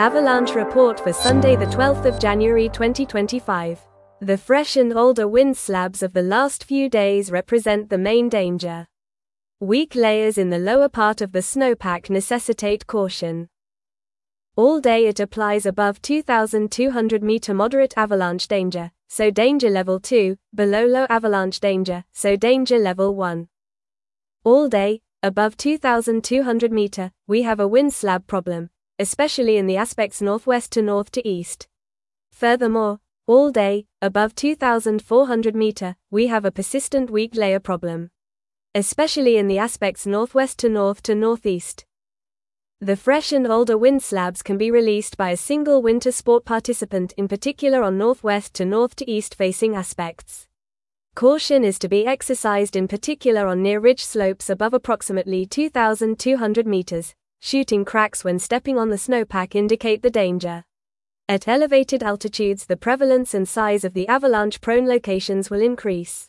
Avalanche report for Sunday the 12th of January 2025. The fresh and older wind slabs of the last few days represent the main danger. Weak layers in the lower part of the snowpack necessitate caution. All day it applies above 2,200 meter moderate avalanche danger, so danger level 2, below low avalanche danger, so danger level 1. All day, above 2,200 meter, we have a wind slab problem, especially in the aspects northwest to north to east. Furthermore, all day, above 2,400 meter, we have a persistent weak layer problem, especially in the aspects northwest to northeast. The fresh and older wind slabs can be released by a single winter sport participant, in particular on northwest to north to east facing aspects. Caution is to be exercised in particular on near ridge slopes above approximately 2,200 meters. Shooting cracks when stepping on the snowpack indicate the danger. At elevated altitudes, the prevalence and size of the avalanche-prone locations will increase.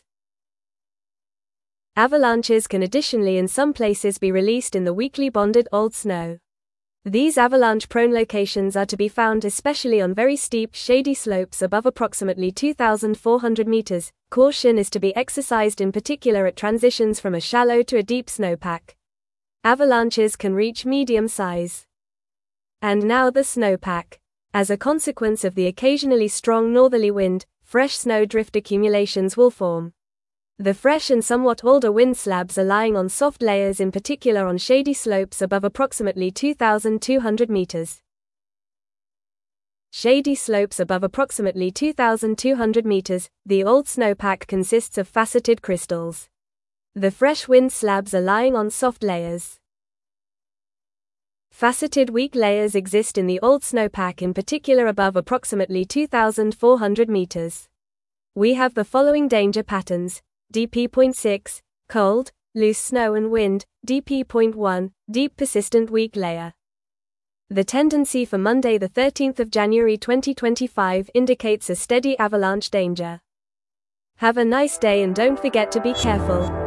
Avalanches can additionally in some places be released in the weakly bonded old snow. These avalanche-prone locations are to be found especially on very steep, shady slopes above approximately 2,400 meters. Caution is to be exercised in particular at transitions from a shallow to a deep snowpack. Avalanches can reach medium size. And now the snowpack. As a consequence of the occasionally strong northerly wind, fresh snow drift accumulations will form. The fresh and somewhat older wind slabs are lying on soft layers, in particular on shady slopes above approximately 2,200 meters. Shady slopes above approximately 2,200 meters, the old snowpack consists of faceted crystals. The fresh wind slabs are lying on soft layers. Faceted weak layers exist in the old snowpack, in particular above approximately 2,400 meters. We have the following danger patterns: DP.6, cold, loose snow and wind; DP.1, deep persistent weak layer. The tendency for Monday the 13th of January 2025 indicates a steady avalanche danger. Have a nice day and don't forget to be careful.